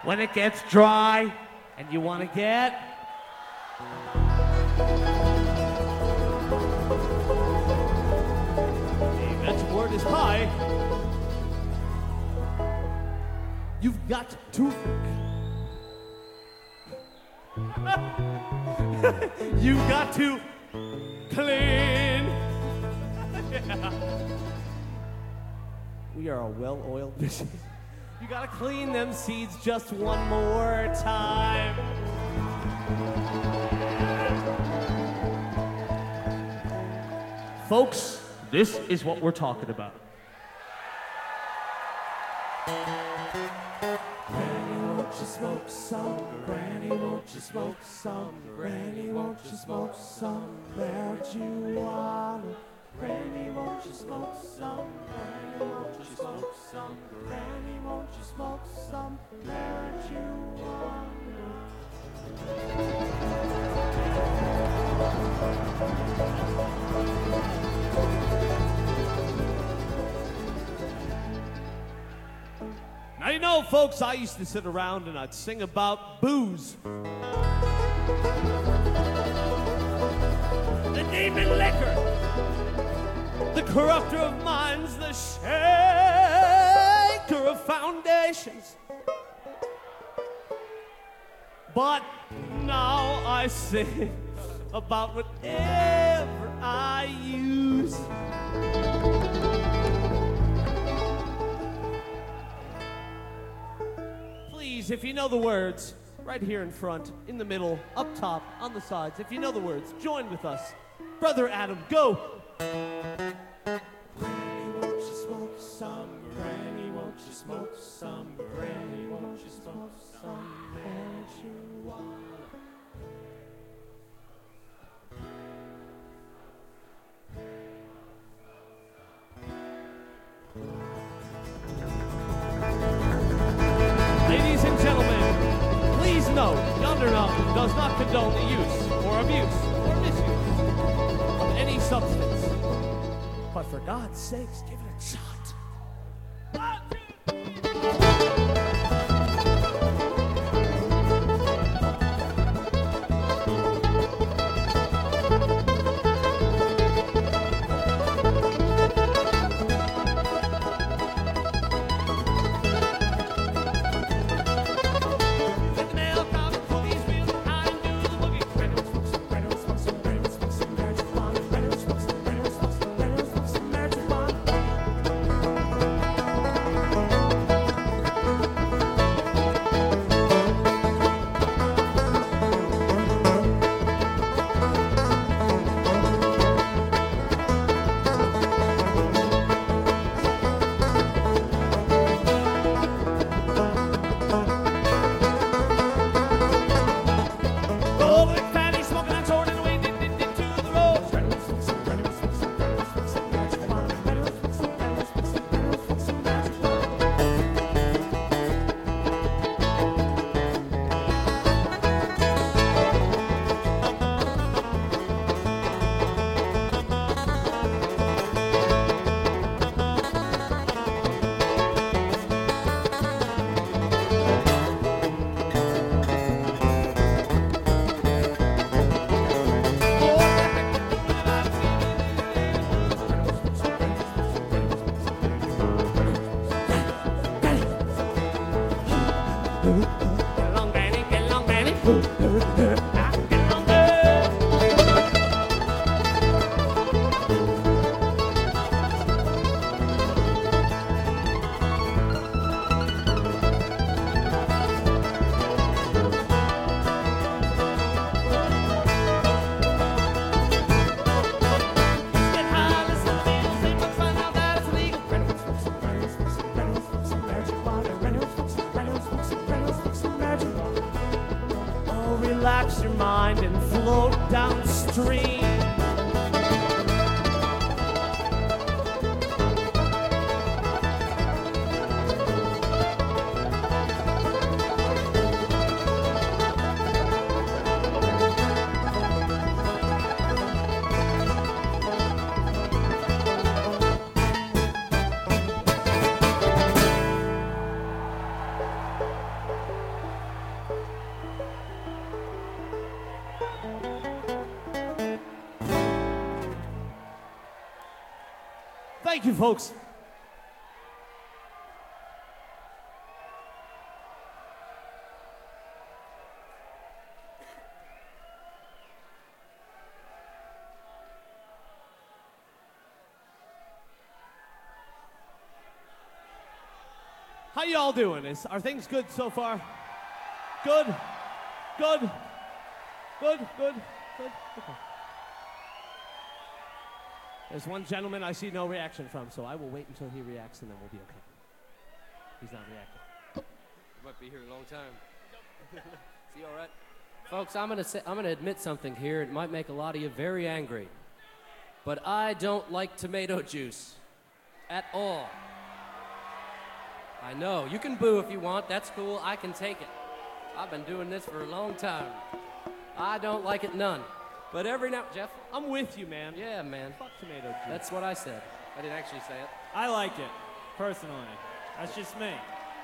When it gets dry and you want to get a mental word is high, you've got to you've got to clean. Yeah. We are a well-oiled machine. You gotta clean them seeds just one more time. Folks, this is what we're talking about. Granny, won't you smoke some? Granny, won't you smoke some? Granny, won't you smoke some marijuana? Granny, won't you smoke some? Granny, won't you smoke some? Granny, won't you smoke some marijuana? Now you know, folks, I used to sit around and I'd sing about booze. The demon liquor, the corrupter of minds, the shaker of foundations. But now I sing about whatever I use. Please, if you know the words, right here in front, in the middle, up top, on the sides, if you know the words, join with us. Brother Adam, go! Granny, won't you smoke some? Granny, won't you smoke some? Granny, won't you smoke some marijuana? Ladies and gentlemen, please note, Yonder Mountain does not condone the use or abuse or misuse of any substance. But for God's sakes, give it a shot. Relax your mind and float downstream. Thank you, folks. How y'all doing? Are things good so far? Good? Good? Good? Good? Good? Okay. There's one gentleman I see no reaction from, so I will wait until he reacts and then we'll be okay. He's not reacting. You might be here a long time. Is he all right? Folks, I'm gonna admit something here. It might make a lot of you very angry. But I don't like tomato juice. At all. I know. You can boo if you want. That's cool. I can take it. I've been doing this for a long time. I don't like it none. But every now... Jeff? I'm with you, man. Yeah, man. Fuck tomato juice. That's what I said. I didn't actually say it. I like it, personally. That's just me.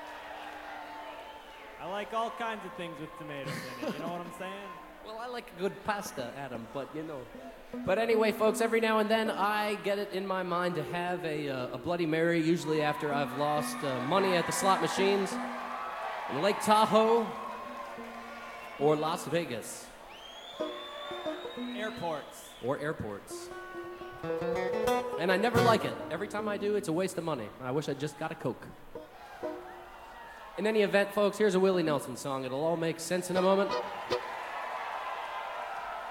I like all kinds of things with tomatoes in it, you know what I'm saying? Well, I like a good pasta, Adam, but you know. But anyway, folks, every now and then I get it in my mind to have a Bloody Mary, usually after I've lost money at the slot machines in Lake Tahoe or Las Vegas. Airports. Or airports. And I never like it. Every time I do, it's a waste of money. I wish I just got a Coke. In any event, folks, here's a Willie Nelson song. It'll all make sense in a moment.